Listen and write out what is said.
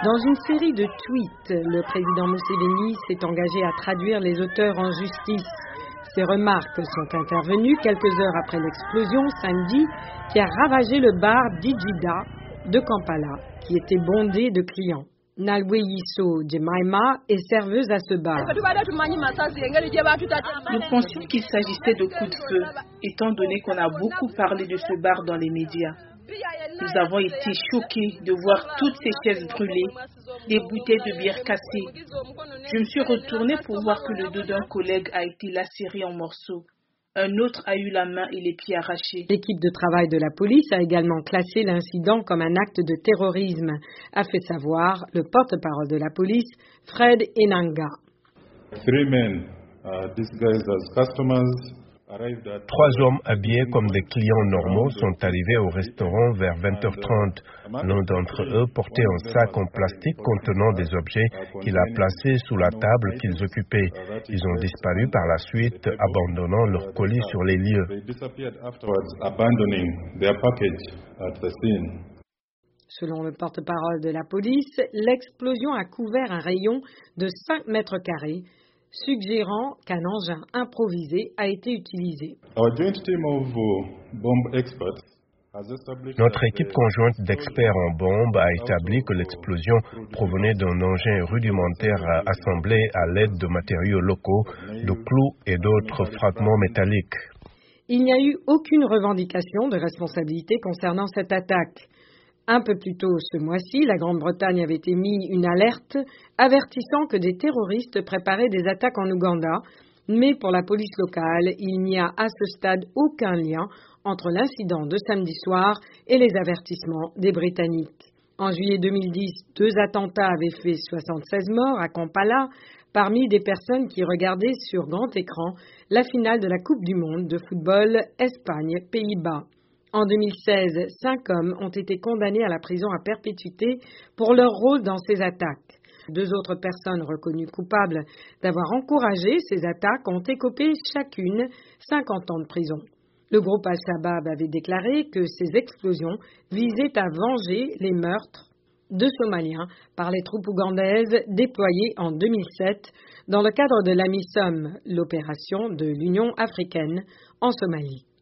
Dans une série de tweets, le président Museveni s'est engagé à traduire les auteurs en justice. Ces remarques sont intervenues quelques heures après l'explosion samedi qui a ravagé le bar Digida de Kampala, qui était bondé de clients. Nalweyiso Jemima est serveuse à ce bar. Nous pensions qu'il s'agissait de coups de feu, étant donné qu'on a beaucoup parlé de ce bar dans les médias. Nous avons été choqués de voir toutes ces chaises brûlées, des bouteilles de bière cassées. Je me suis retournée pour voir que le dos d'un collègue a été lacéré en morceaux. Un autre a eu la main et les pieds arrachés. L'équipe de travail de la police a également classé l'incident comme un acte de terrorisme, a fait savoir le porte-parole de la police, Fred Enanga. 3 hommes habillés comme des clients normaux sont arrivés au restaurant vers 20h30. L'un d'entre eux portait un sac en plastique contenant des objets qu'il a placés sous la table qu'ils occupaient. Ils ont disparu par la suite, abandonnant leurs colis sur les lieux. Selon le porte-parole de la police, l'explosion a couvert un rayon de 5 mètres carrés, suggérant qu'un engin improvisé a été utilisé. Notre équipe conjointe d'experts en bombes a établi que l'explosion provenait d'un engin rudimentaire assemblé à l'aide de matériaux locaux, de clous et d'autres fragments métalliques. Il n'y a eu aucune revendication de responsabilité concernant cette attaque. Un peu plus tôt ce mois-ci, la Grande-Bretagne avait émis une alerte avertissant que des terroristes préparaient des attaques en Ouganda, mais pour la police locale, il n'y a à ce stade aucun lien entre l'incident de samedi soir et les avertissements des Britanniques. En juillet 2010, 2 attentats avaient fait 76 morts à Kampala, parmi des personnes qui regardaient sur grand écran la finale de la Coupe du Monde de football Espagne-Pays-Bas. En 2016, 5 hommes ont été condamnés à la prison à perpétuité pour leur rôle dans ces attaques. 2 autres personnes reconnues coupables d'avoir encouragé ces attaques ont écopé chacune 50 ans de prison. Le groupe Al-Shabaab avait déclaré que ces explosions visaient à venger les meurtres de Somaliens par les troupes ougandaises déployées en 2007 dans le cadre de l'AMISOM, l'opération de l'Union africaine en Somalie.